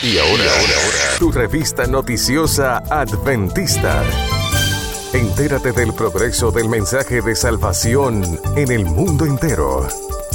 Y ahora, tu revista noticiosa Adventista. Entérate del progreso del mensaje de salvación en el mundo entero.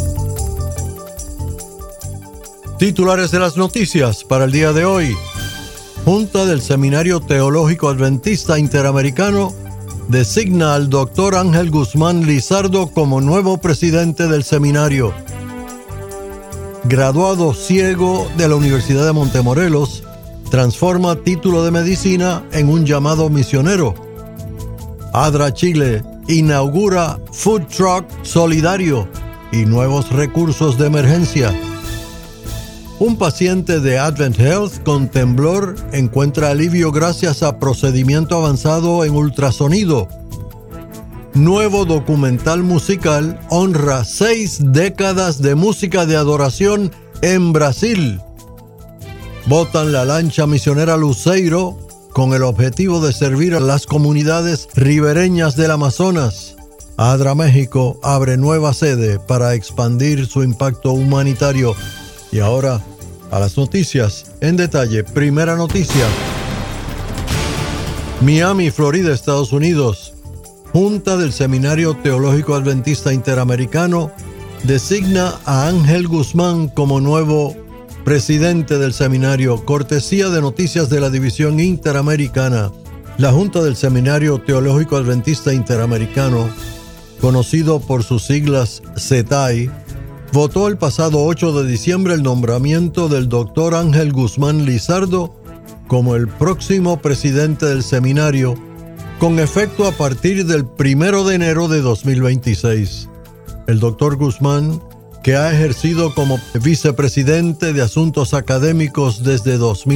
Titulares de las noticias para el día de hoy. Junta del Seminario Teológico Adventista Interamericano designa al Dr. Ángel Guzmán Lizardo como nuevo presidente del seminario. Graduado ciego de la Universidad de Montemorelos, transforma título de medicina en un llamado misionero. ADRA Chile inaugura Food Truck Solidario y nuevos recursos de emergencia. Un paciente de Advent Health con temblor encuentra alivio gracias a procedimiento avanzado en ultrasonido. Nuevo documental musical honra 6 décadas de música de adoración en Brasil. Botan la lancha misionera Luceiro con el objetivo de servir a las comunidades ribereñas del Amazonas. ADRA México abre nueva sede para expandir su impacto humanitario. Y ahora, a las noticias en detalle. Primera noticia. Miami, Florida, Estados Unidos. Junta del Seminario Teológico Adventista Interamericano designa a Ángel Guzmán como nuevo presidente del seminario, cortesía de Noticias de la División Interamericana. La Junta del Seminario Teológico Adventista Interamericano, conocido por sus siglas CETAI, votó el pasado 8 de diciembre el nombramiento del Dr. Ángel Guzmán Lizardo como el próximo presidente del seminario, con efecto a partir del 1 de enero de 2026. El Dr. Guzmán, que ha ejercido como vicepresidente de Asuntos Académicos desde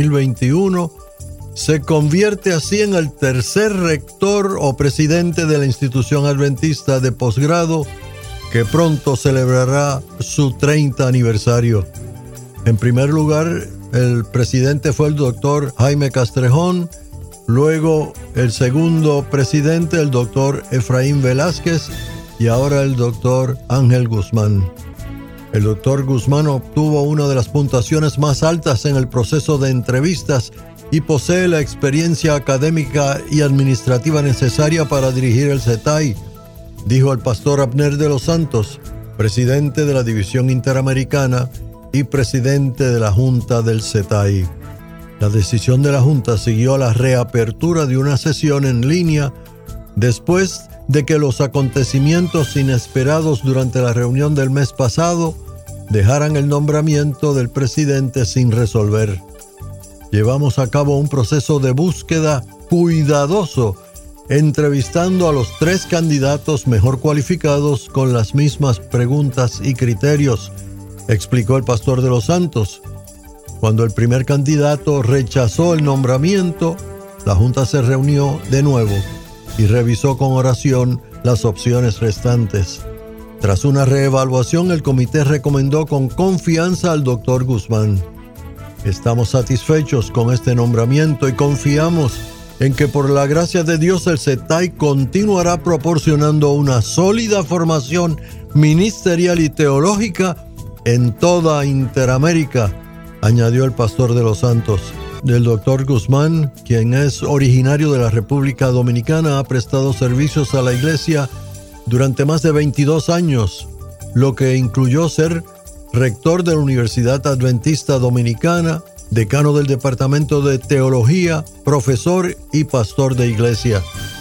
2021, se convierte así en el tercer rector o presidente de la institución adventista de posgrado, que pronto celebrará su 30 aniversario. En primer lugar, el presidente fue el doctor Jaime Castrejón, luego el segundo presidente, el doctor Efraín Velázquez, y ahora el doctor Ángel Guzmán. El doctor Guzmán obtuvo una de las puntuaciones más altas en el proceso de entrevistas y posee la experiencia académica y administrativa necesaria para dirigir el CETAI, dijo el pastor Abner de los Santos, presidente de la División Interamericana y presidente de la Junta del CETAI. La decisión de la Junta siguió a la reapertura de una sesión en línea después de que los acontecimientos inesperados durante la reunión del mes pasado dejaran el nombramiento del presidente sin resolver. Llevamos a cabo un proceso de búsqueda cuidadoso, entrevistando a los 3 candidatos mejor cualificados con las mismas preguntas y criterios, explicó el pastor de los Santos. Cuando el primer candidato rechazó el nombramiento, la Junta se reunió de nuevo y revisó con oración las opciones restantes. Tras una reevaluación, el comité recomendó con confianza al doctor Guzmán. Estamos satisfechos con este nombramiento y confiamos en que por la gracia de Dios el CETAI continuará proporcionando una sólida formación ministerial y teológica en toda Interamérica, añadió el pastor de los Santos. El doctor Guzmán, quien es originario de la República Dominicana, ha prestado servicios a la iglesia durante más de 22 años, lo que incluyó ser rector de la Universidad Adventista Dominicana, decano del Departamento de Teología, profesor y pastor de iglesia.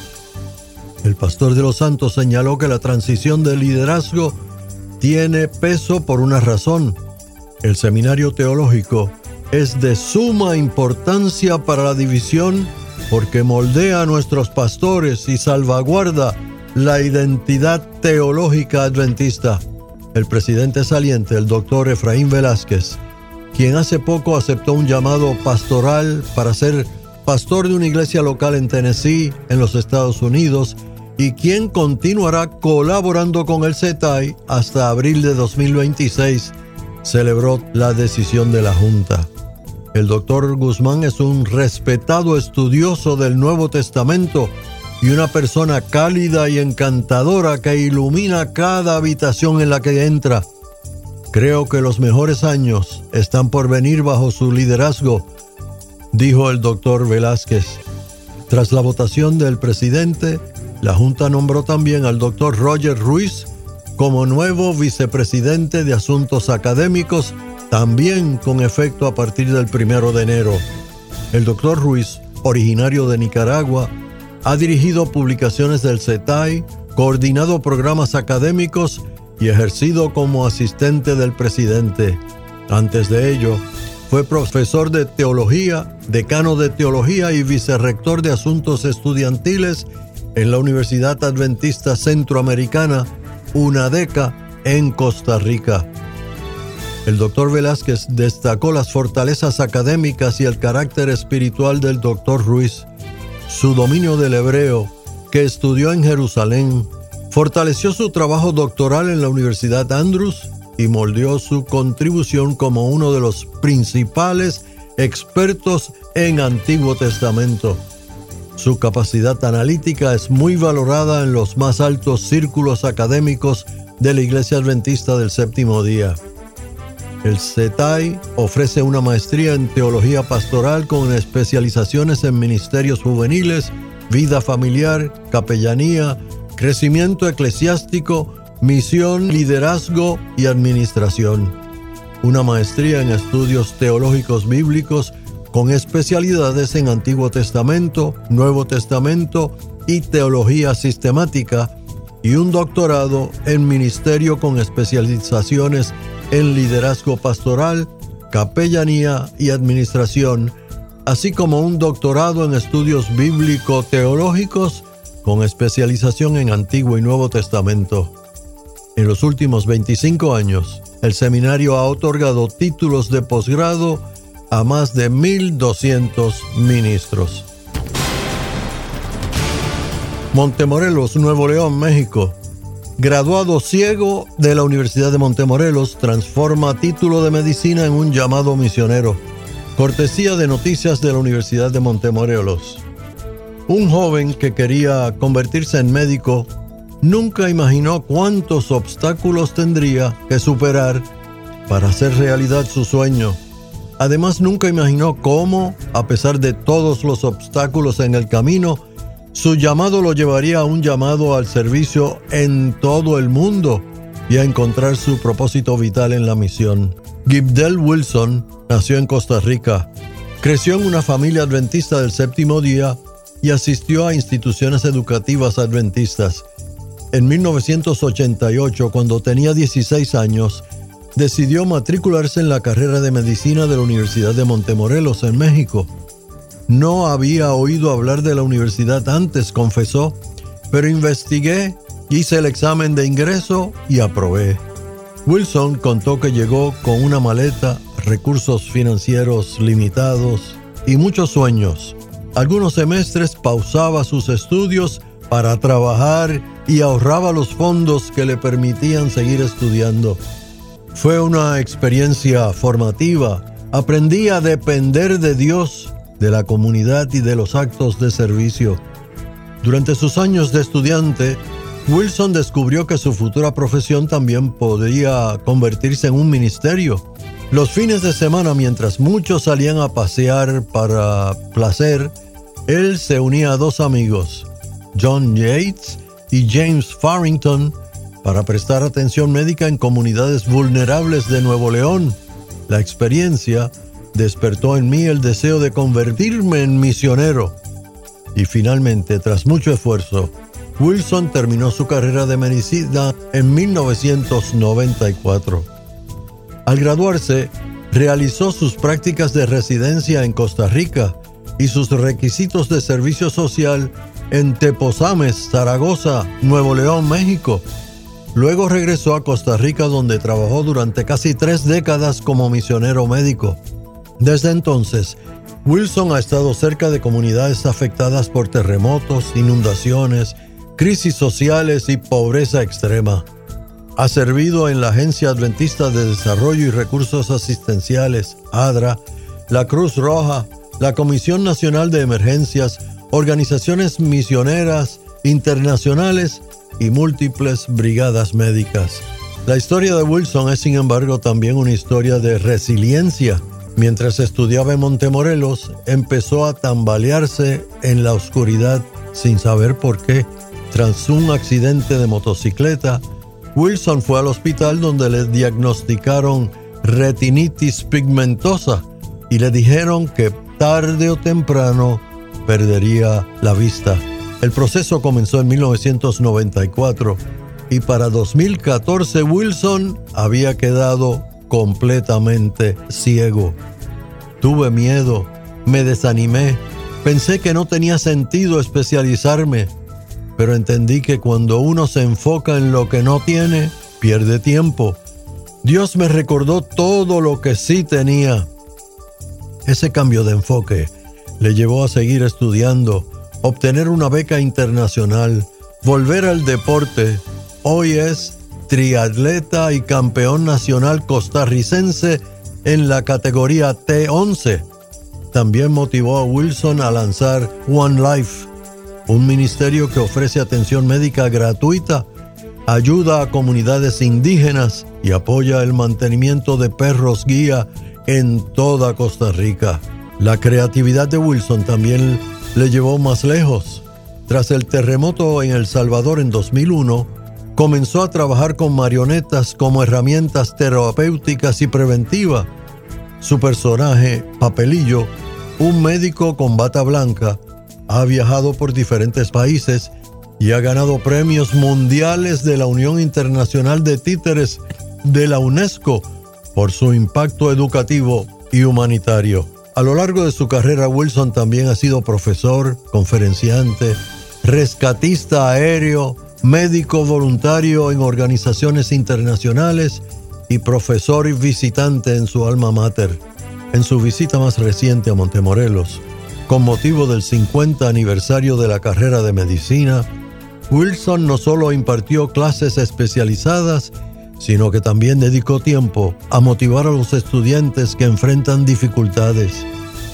El pastor de los Santos señaló que la transición de liderazgo tiene peso por una razón. El seminario teológico es de suma importancia para la división porque moldea a nuestros pastores y salvaguarda la identidad teológica adventista. El presidente saliente, el doctor Efraín Velázquez, quien hace poco aceptó un llamado pastoral para ser pastor de una iglesia local en Tennessee, en los Estados Unidos, y quien continuará colaborando con el CETAI hasta abril de 2026, celebró la decisión de la Junta. El doctor Guzmán es un respetado estudioso del Nuevo Testamento y una persona cálida y encantadora que ilumina cada habitación en la que entra. Creo que los mejores años están por venir bajo su liderazgo, dijo el doctor Velázquez. Tras la votación del presidente, la Junta nombró también al doctor Roger Ruiz como nuevo vicepresidente de Asuntos Académicos, también con efecto a partir del 1 de enero. El doctor Ruiz, originario de Nicaragua, ha dirigido publicaciones del CETAI, coordinado programas académicos y ejercido como asistente del presidente. Antes de ello, fue profesor de teología, decano de teología y vicerrector de asuntos estudiantiles en la Universidad Adventista Centroamericana, UNADECA, en Costa Rica. El doctor Velázquez destacó las fortalezas académicas y el carácter espiritual del doctor Ruiz. Su dominio del hebreo, que estudió en Jerusalén, fortaleció su trabajo doctoral en la Universidad Andrews y moldeó su contribución como uno de los principales expertos en Antiguo Testamento. Su capacidad analítica es muy valorada en los más altos círculos académicos de la Iglesia Adventista del Séptimo Día. El CETAI ofrece una maestría en teología pastoral con especializaciones en ministerios juveniles, vida familiar, capellanía, crecimiento eclesiástico, misión, liderazgo y administración. Una maestría en estudios teológicos bíblicos con especialidades en Antiguo Testamento, Nuevo Testamento y teología sistemática, y un doctorado en ministerio con especializaciones en liderazgo pastoral, capellanía y administración, así como un doctorado en estudios bíblico-teológicos con especialización en Antiguo y Nuevo Testamento. En los últimos 25 años, el seminario ha otorgado títulos de posgrado a más de 1,200 ministros. Montemorelos, Nuevo León, México. Graduado ciego de la Universidad de Montemorelos, transforma título de medicina en un llamado misionero. Cortesía de Noticias de la Universidad de Montemorelos. Un joven que quería convertirse en médico nunca imaginó cuántos obstáculos tendría que superar para hacer realidad su sueño. Además, nunca imaginó cómo, a pesar de todos los obstáculos en el camino, su llamado lo llevaría a un llamado al servicio en todo el mundo y a encontrar su propósito vital en la misión. Gibdel Wilson nació en Costa Rica, creció en una familia adventista del Séptimo Día y asistió a instituciones educativas adventistas. En 1988, cuando tenía 16 años, decidió matricularse en la carrera de medicina de la Universidad de Montemorelos, en México. No había oído hablar de la universidad antes, confesó, pero investigué, hice el examen de ingreso y aprobé. Wilson contó que llegó con una maleta, recursos financieros limitados y muchos sueños. Algunos semestres pausaba sus estudios para trabajar y ahorraba los fondos que le permitían seguir estudiando. Fue una experiencia formativa. Aprendí a depender de Dios, de la comunidad y de los actos de servicio. Durante sus años de estudiante, Wilson descubrió que su futura profesión también podría convertirse en un ministerio. Los fines de semana, mientras muchos salían a pasear para placer, él se unía a dos amigos, John Yates y James Farrington, para prestar atención médica en comunidades vulnerables de Nuevo León. La experiencia despertó en mí el deseo de convertirme en misionero. Y finalmente, tras mucho esfuerzo, Wilson terminó su carrera de medicina en 1994. Al graduarse, realizó sus prácticas de residencia en Costa Rica y sus requisitos de servicio social en Tepozames, Zaragoza, Nuevo León, México. Luego regresó a Costa Rica, donde trabajó durante casi 3 décadas como misionero médico. Desde entonces, Wilson ha estado cerca de comunidades afectadas por terremotos, inundaciones, crisis sociales y pobreza extrema. Ha servido en la Agencia Adventista de Desarrollo y Recursos Asistenciales, ADRA, la Cruz Roja, la Comisión Nacional de Emergencias, organizaciones misioneras internacionales y múltiples brigadas médicas. La historia de Wilson es, sin embargo, también una historia de resiliencia. Mientras estudiaba en Montemorelos, empezó a tambalearse en la oscuridad sin saber por qué. Tras un accidente de motocicleta, Wilson fue al hospital donde le diagnosticaron retinitis pigmentosa y le dijeron que tarde o temprano perdería la vista. El proceso comenzó en 1994 y para 2014 Wilson había quedado completamente ciego. Tuve miedo, me desanimé, pensé que no tenía sentido especializarme, pero entendí que cuando uno se enfoca en lo que no tiene, pierde tiempo. Dios me recordó todo lo que sí tenía. Ese cambio de enfoque le llevó a seguir estudiando, obtener una beca internacional, volver al deporte. Hoy es triatleta y campeón nacional costarricense en la categoría T11. También motivó a Wilson a lanzar One Life, un ministerio que ofrece atención médica gratuita, ayuda a comunidades indígenas y apoya el mantenimiento de perros guía en toda Costa Rica. La creatividad de Wilson también le llevó más lejos. Tras el terremoto en El Salvador en 2001, comenzó a trabajar con marionetas como herramientas terapéuticas y preventivas. Su personaje, Papelillo, un médico con bata blanca, ha viajado por diferentes países y ha ganado premios mundiales de la Unión Internacional de Títeres de la UNESCO por su impacto educativo y humanitario. A lo largo de su carrera, Wilson también ha sido profesor, conferenciante, rescatista aéreo, médico voluntario en organizaciones internacionales y profesor y visitante en su alma mater. En su visita más reciente a Montemorelos, con motivo del 50 aniversario de la carrera de medicina, Wilson no solo impartió clases especializadas, sino que también dedicó tiempo a motivar a los estudiantes que enfrentan dificultades.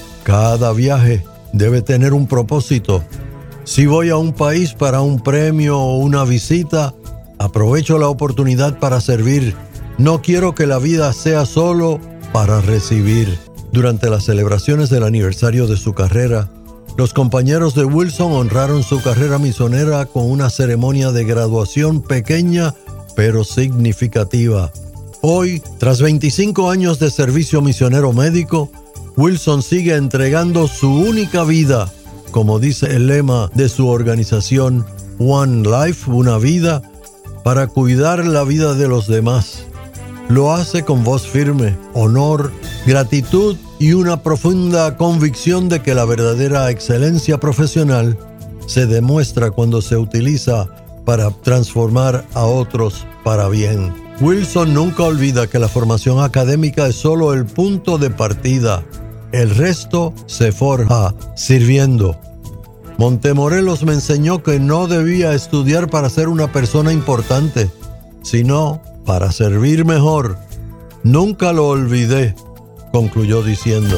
Cada viaje debe tener un propósito. Si voy a un país para un premio o una visita, aprovecho la oportunidad para servir. No quiero que la vida sea solo para recibir. Durante las celebraciones del aniversario de su carrera, los compañeros de Wilson honraron su carrera misionera con una ceremonia de graduación pequeña pero significativa. Hoy, tras 25 años de servicio misionero médico, Wilson sigue entregando su única vida, como dice el lema de su organización, One Life, una vida, para cuidar la vida de los demás. Lo hace con voz firme, honor, gratitud y una profunda convicción de que la verdadera excelencia profesional se demuestra cuando se utiliza para transformar a otros para bien. Wilson nunca olvida que la formación académica es solo el punto de partida. El resto se forja sirviendo. Montemorelos me enseñó que no debía estudiar para ser una persona importante, sino para servir mejor. Nunca lo olvidé, concluyó diciendo.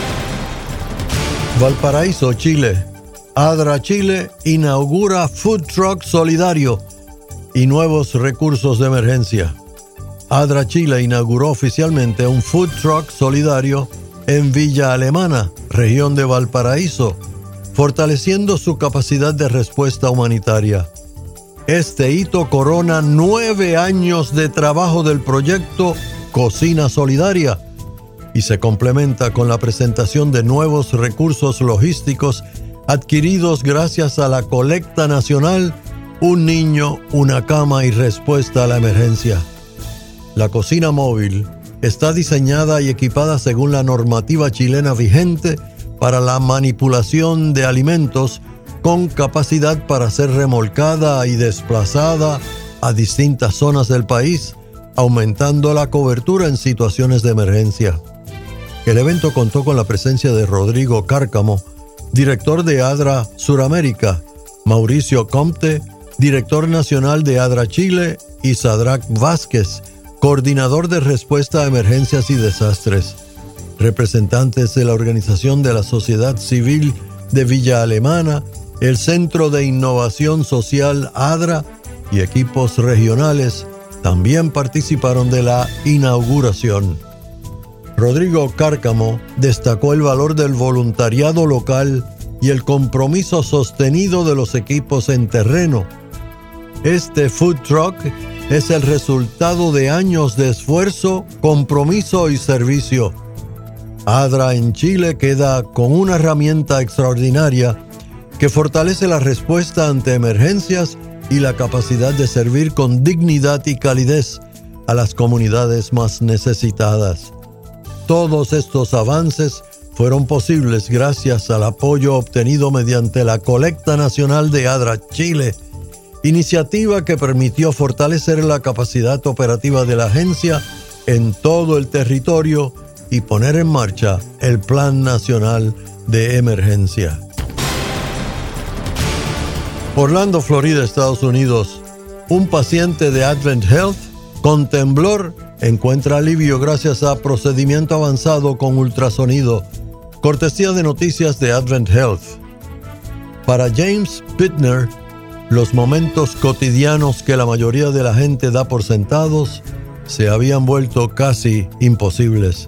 Valparaíso, Chile. ADRA Chile inaugura Food Truck Solidario y nuevos recursos de emergencia. ADRA Chile inauguró oficialmente un Food Truck Solidario en Villa Alemana, región de Valparaíso, fortaleciendo su capacidad de respuesta humanitaria. Este hito corona 9 años de trabajo del proyecto Cocina Solidaria y se complementa con la presentación de nuevos recursos logísticos adquiridos gracias a la colecta nacional Un niño, una cama y respuesta a la emergencia. La cocina móvil está diseñada y equipada según la normativa chilena vigente para la manipulación de alimentos con capacidad para ser remolcada y desplazada a distintas zonas del país, aumentando la cobertura en situaciones de emergencia. El evento contó con la presencia de Rodrigo Cárcamo, director de ADRA Suramérica, Mauricio Comte, director nacional de ADRA Chile, y Sadrac Vázquez, coordinador de respuesta a emergencias y desastres. Representantes de la Organización de la Sociedad Civil de Villa Alemana, el Centro de Innovación Social ADRA y equipos regionales también participaron de la inauguración. Rodrigo Cárcamo destacó el valor del voluntariado local y el compromiso sostenido de los equipos en terreno. Este food truck es el resultado de años de esfuerzo, compromiso y servicio. ADRA en Chile queda con una herramienta extraordinaria que fortalece la respuesta ante emergencias y la capacidad de servir con dignidad y calidez a las comunidades más necesitadas. Todos estos avances fueron posibles gracias al apoyo obtenido mediante la Colecta Nacional de ADRA Chile, iniciativa que permitió fortalecer la capacidad operativa de la agencia en todo el territorio y poner en marcha el Plan Nacional de Emergencia. Orlando, Florida, Estados Unidos. Un paciente de Advent Health con temblor encuentra alivio gracias a procedimiento avanzado con ultrasonido. Cortesía de noticias de Advent Health. Para James Pittner, los momentos cotidianos que la mayoría de la gente da por sentados se habían vuelto casi imposibles.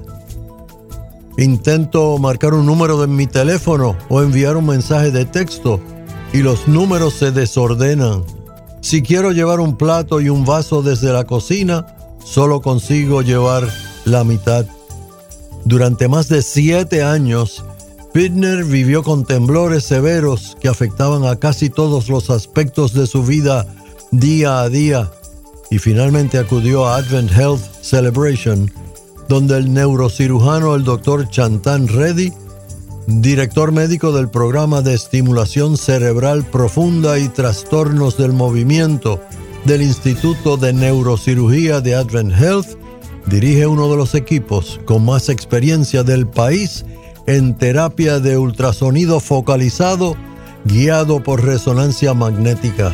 Intento marcar un número de mi teléfono o enviar un mensaje de texto y los números se desordenan. Si quiero llevar un plato y un vaso desde la cocina, solo consigo llevar la mitad. Durante más de 7 años, Pittner vivió con temblores severos que afectaban a casi todos los aspectos de su vida día a día y finalmente acudió a Advent Health Celebration, donde el neurocirujano, el Dr. Chantan Reddy, director médico del programa de estimulación cerebral profunda y trastornos del movimiento del Instituto de Neurocirugía de Advent Health, dirige uno de los equipos con más experiencia del país en terapia de ultrasonido focalizado guiado por resonancia magnética.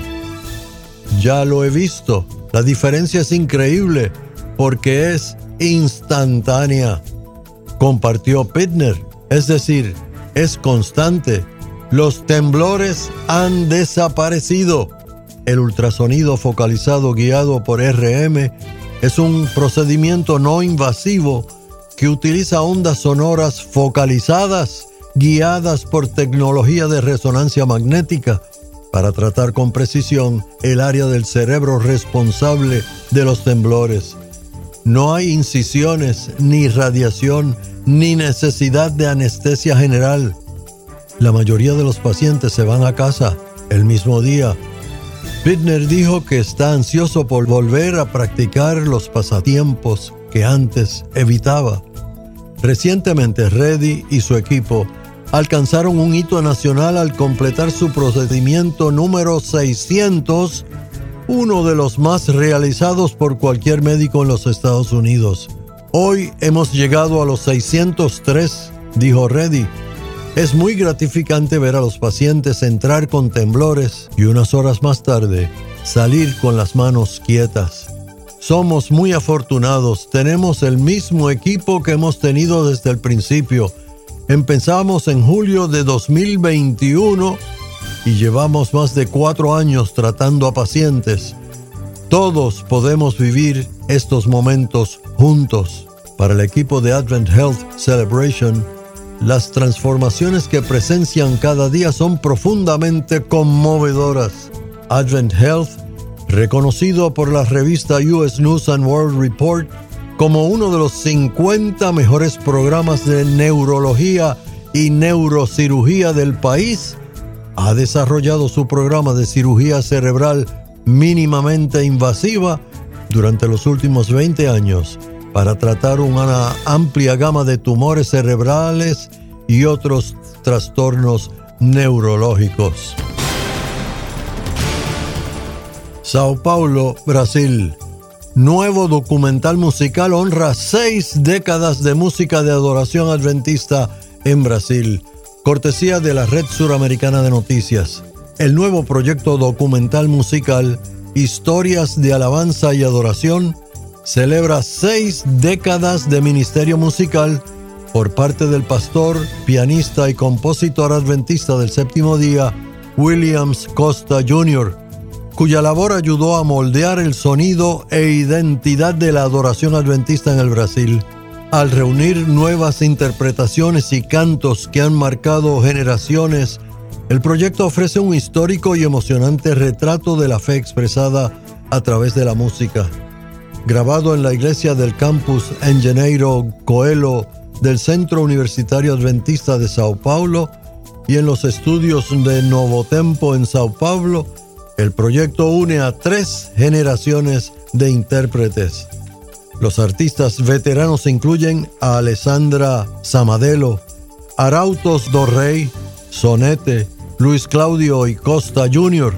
Ya lo he visto, la diferencia es increíble porque es instantánea, compartió Pittner, es decir, es constante. Los temblores han desaparecido. El ultrasonido focalizado guiado por RM es un procedimiento no invasivo que utiliza ondas sonoras focalizadas guiadas por tecnología de resonancia magnética para tratar con precisión el área del cerebro responsable de los temblores. No hay incisiones, ni radiación, ni necesidad de anestesia general. La mayoría de los pacientes se van a casa el mismo día. Pittner dijo que está ansioso por volver a practicar los pasatiempos que antes evitaba. Recientemente, Reddy y su equipo alcanzaron un hito nacional al completar su procedimiento número 600, uno de los más realizados por cualquier médico en los Estados Unidos. Hoy hemos llegado a los 603, dijo Reddy. Es muy gratificante ver a los pacientes entrar con temblores y unas horas más tarde salir con las manos quietas. Somos muy afortunados, tenemos el mismo equipo que hemos tenido desde el principio. Empezamos en julio de 2021 y llevamos más de 4 años tratando a pacientes. Todos podemos vivir estos momentos juntos. Para el equipo de Advent Health Celebration, las transformaciones que presencian cada día son profundamente conmovedoras. Advent Health, reconocido por la revista US News and World Report como uno de los 50 mejores programas de neurología y neurocirugía del país, ha desarrollado su programa de cirugía cerebral mínimamente invasiva durante los últimos 20 años para tratar una amplia gama de tumores cerebrales y otros trastornos neurológicos. Sao Paulo, Brasil. Nuevo documental musical honra 6 décadas de música de adoración adventista en Brasil, cortesía de la Red Suramericana de Noticias. El nuevo proyecto documental musical Historias de Alabanza y Adoración celebra 6 décadas de ministerio musical por parte del pastor, pianista y compositor adventista del séptimo día, Williams Costa Jr., cuya labor ayudó a moldear el sonido e identidad de la adoración adventista en el Brasil. Al reunir nuevas interpretaciones y cantos que han marcado generaciones, el proyecto ofrece un histórico y emocionante retrato de la fe expresada a través de la música. Grabado en la iglesia del campus Engenheiro Coelho del Centro Universitario Adventista de Sao Paulo y en los estudios de Novo Tempo en Sao Paulo, el proyecto une a 3 generaciones de intérpretes. Los artistas veteranos incluyen a Alessandra Samadelo, Arautos do Rei, Sonete, Luis Claudio y Costa Jr.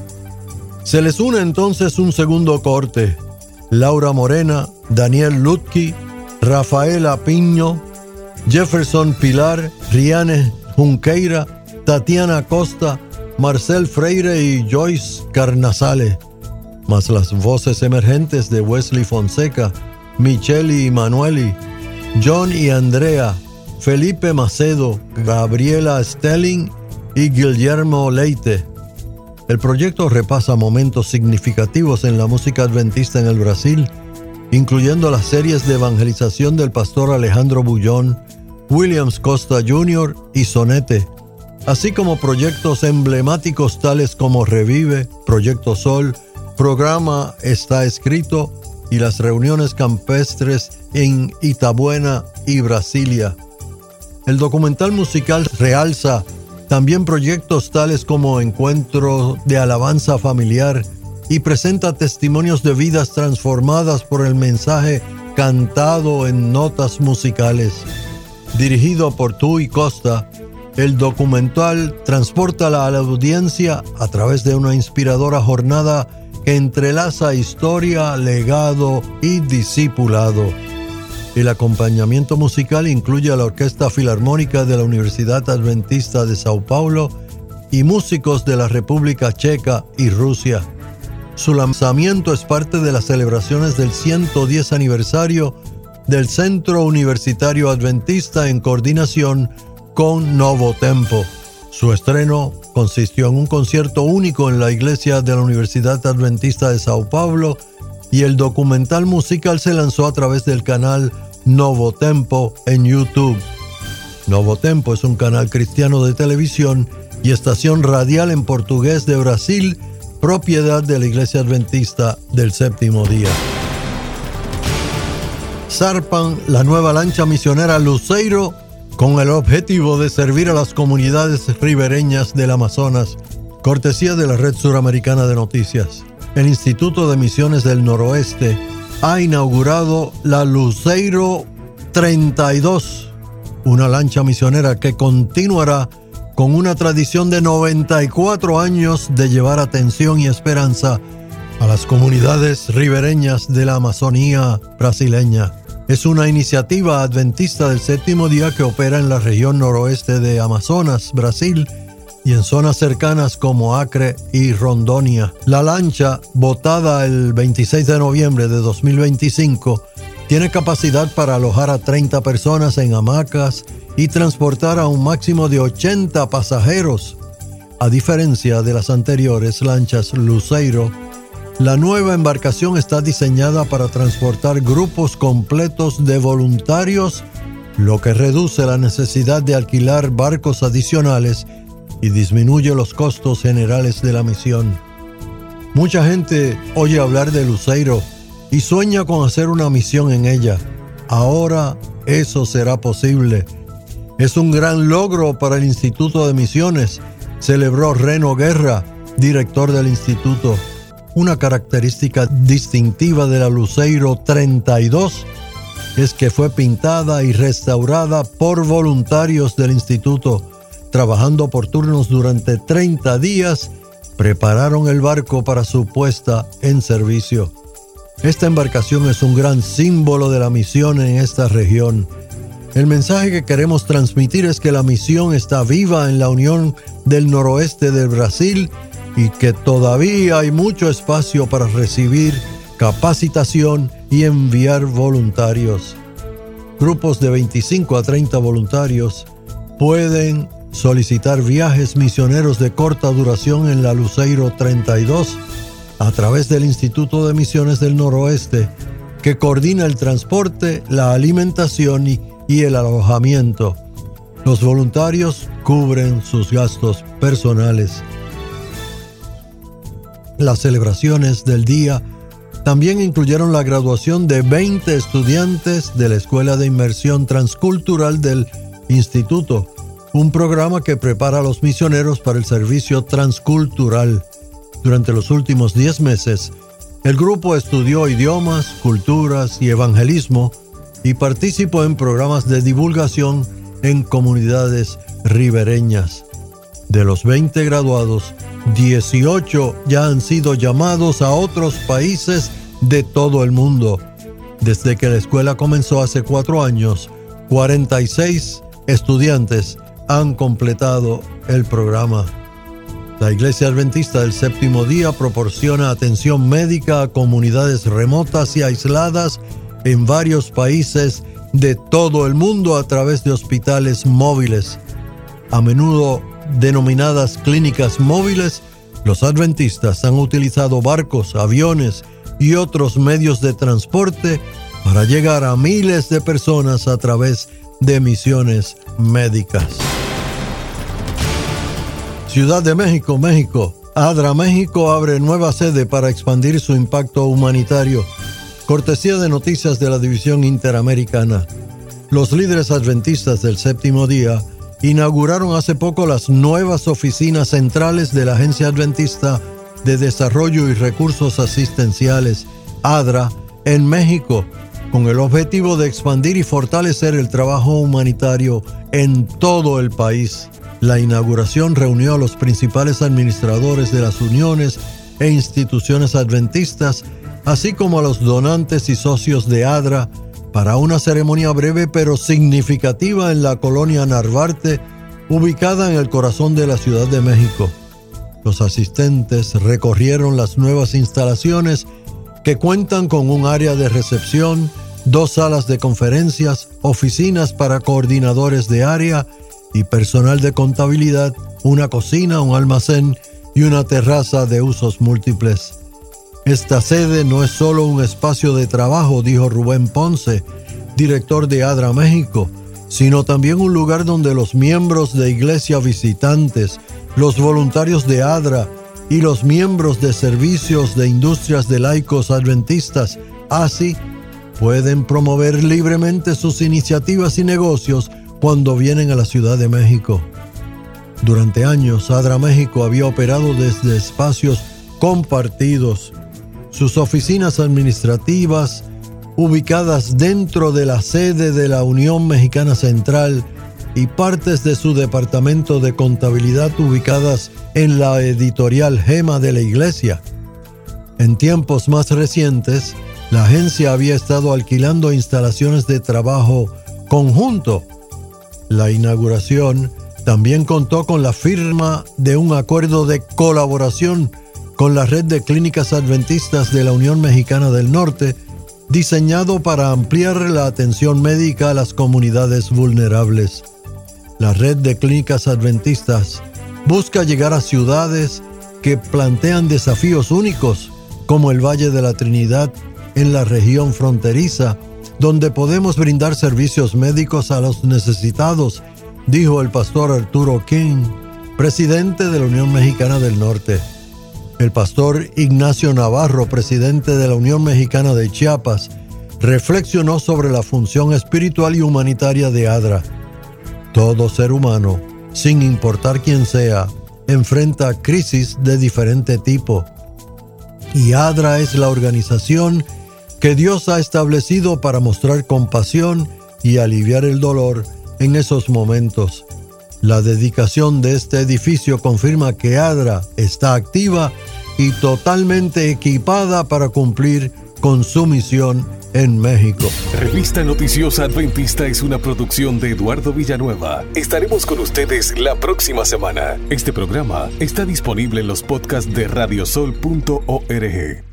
Se les une entonces un segundo corte: Laura Morena, Daniel Lutki, Rafaela Piño, Jefferson Pilar, Riane Junqueira, Tatiana Costa, Marcel Freire y Joyce Carnazale, más las voces emergentes de Wesley Fonseca, Micheli y Manueli, John y Andrea, Felipe Macedo, Gabriela Stelling y Guillermo Leite. El proyecto repasa momentos significativos en la música adventista en el Brasil, incluyendo las series de evangelización del pastor Alejandro Bullón, Williams Costa Jr. y Sonete, así como proyectos emblemáticos tales como Revive, Proyecto Sol, Programa Está Escrito y las reuniones campestres en Itabuena y Brasilia. El documental musical realza también proyectos tales como Encuentro de Alabanza Familiar y presenta testimonios de vidas transformadas por el mensaje cantado en notas musicales. Dirigido por Tui Costa, el documental transporta a la audiencia a través de una inspiradora jornada que entrelaza historia, legado y discipulado. El acompañamiento musical incluye a la Orquesta Filarmónica de la Universidad Adventista de Sao Paulo y músicos de la República Checa y Rusia. Su lanzamiento es parte de las celebraciones del 110 aniversario del Centro Universitario Adventista en coordinación con Novo Tempo. Su estreno consistió en un concierto único en la iglesia de la Universidad Adventista de Sao Paulo y el documental musical se lanzó a través del canal Novo Tempo en YouTube. Novo Tempo es un canal cristiano de televisión y estación radial en portugués de Brasil, propiedad de la Iglesia Adventista del Séptimo Día. Zarpan la nueva lancha misionera Luceiro con el objetivo de servir a las comunidades ribereñas del Amazonas, cortesía de la Red Suramericana de Noticias. El Instituto de Misiones del Noroeste ha inaugurado la Luceiro 32, una lancha misionera que continuará con una tradición de 94 años de llevar atención y esperanza a las comunidades ribereñas de la Amazonía brasileña. Es una iniciativa adventista del Séptimo Día que opera en la región noroeste de Amazonas, Brasil, y en zonas cercanas como Acre y Rondônia. La lancha, botada el 26 de noviembre de 2025, tiene capacidad para alojar a 30 personas en hamacas y transportar a un máximo de 80 pasajeros. A diferencia de las anteriores lanchas Luceiro, la nueva embarcación está diseñada para transportar grupos completos de voluntarios, lo que reduce la necesidad de alquilar barcos adicionales y disminuye los costos generales de la misión. Mucha gente oye hablar de Luceiro y sueña con hacer una misión en ella. Ahora eso será posible. Es un gran logro para el Instituto de Misiones, celebró Reno Guerra, director del instituto. Una característica distintiva de la Luceiro 32 es que fue pintada y restaurada por voluntarios del instituto. Trabajando por turnos durante 30 días, prepararon el barco para su puesta en servicio. Esta embarcación es un gran símbolo de la misión en esta región. El mensaje que queremos transmitir es que la misión está viva en la Unión del Noroeste del Brasil y que todavía hay mucho espacio para recibir capacitación y enviar voluntarios. Grupos de 25 a 30 voluntarios pueden solicitar viajes misioneros de corta duración en la Luceiro 32 a través del Instituto de Misiones del Noroeste que coordina el transporte, la alimentación y el alojamiento. Los voluntarios cubren sus gastos personales. Las celebraciones del día también incluyeron la graduación de 20 estudiantes de la Escuela de Inmersión Transcultural del Instituto, un programa que prepara a los misioneros para el servicio transcultural. Durante los últimos 10 meses, el grupo estudió idiomas, culturas y evangelismo y participó en programas de divulgación en comunidades ribereñas. De los 20 graduados, 18 ya han sido llamados a otros países de todo el mundo. Desde que la escuela comenzó hace 4 años, 46 estudiantes han completado el programa. La Iglesia Adventista del Séptimo Día proporciona atención médica a comunidades remotas y aisladas en varios países de todo el mundo a través de hospitales móviles. A menudo denominadas clínicas móviles, los adventistas han utilizado barcos, aviones y otros medios de transporte para llegar a miles de personas a través de misiones médicas. Ciudad de México, México. ADRA México abre nueva sede para expandir su impacto humanitario. Cortesía de noticias de la División Interamericana. Los líderes adventistas del Séptimo Día inauguraron hace poco las nuevas oficinas centrales de la Agencia Adventista de Desarrollo y Recursos Asistenciales, ADRA, en México, con el objetivo de expandir y fortalecer el trabajo humanitario en todo el país. La inauguración reunió a los principales administradores de las uniones e instituciones adventistas, así como a los donantes y socios de ADRA, para una ceremonia breve pero significativa en la colonia Narvarte, ubicada en el corazón de la Ciudad de México. Los asistentes recorrieron las nuevas instalaciones que cuentan con un área de recepción, 2 salas de conferencias, oficinas para coordinadores de área y personal de contabilidad, una cocina, un almacén y una terraza de usos múltiples. Esta sede no es solo un espacio de trabajo, dijo Rubén Ponce, director de ADRA México, sino también un lugar donde los miembros de iglesia visitantes, los voluntarios de ADRA y los miembros de servicios de industrias de laicos adventistas, ASI, pueden promover libremente sus iniciativas y negocios cuando vienen a la Ciudad de México. Durante años, ADRA México había operado desde espacios compartidos. Sus oficinas administrativas, ubicadas dentro de la sede de la Unión Mexicana Central, y partes de su departamento de contabilidad ubicadas en la editorial Gema de la Iglesia. En tiempos más recientes, la agencia había estado alquilando instalaciones de trabajo conjunto. La inauguración también contó con la firma de un acuerdo de colaboración con la red de clínicas adventistas de la Unión Mexicana del Norte, diseñado para ampliar la atención médica a las comunidades vulnerables. La red de clínicas adventistas busca llegar a ciudades que plantean desafíos únicos, como el Valle de la Trinidad en la región fronteriza, donde podemos brindar servicios médicos a los necesitados, dijo el pastor Arturo King, presidente de la Unión Mexicana del Norte. El pastor Ignacio Navarro, presidente de la Unión Mexicana de Chiapas, reflexionó sobre la función espiritual y humanitaria de ADRA. Todo ser humano, sin importar quién sea, enfrenta crisis de diferente tipo. Y ADRA es la organización que Dios ha establecido para mostrar compasión y aliviar el dolor en esos momentos. La dedicación de este edificio confirma que ADRA está activa y totalmente equipada para cumplir con su misión en México. Revista Noticiosa Adventista es una producción de Eduardo Villanueva. Estaremos con ustedes la próxima semana. Este programa está disponible en los podcasts de radiosol.org.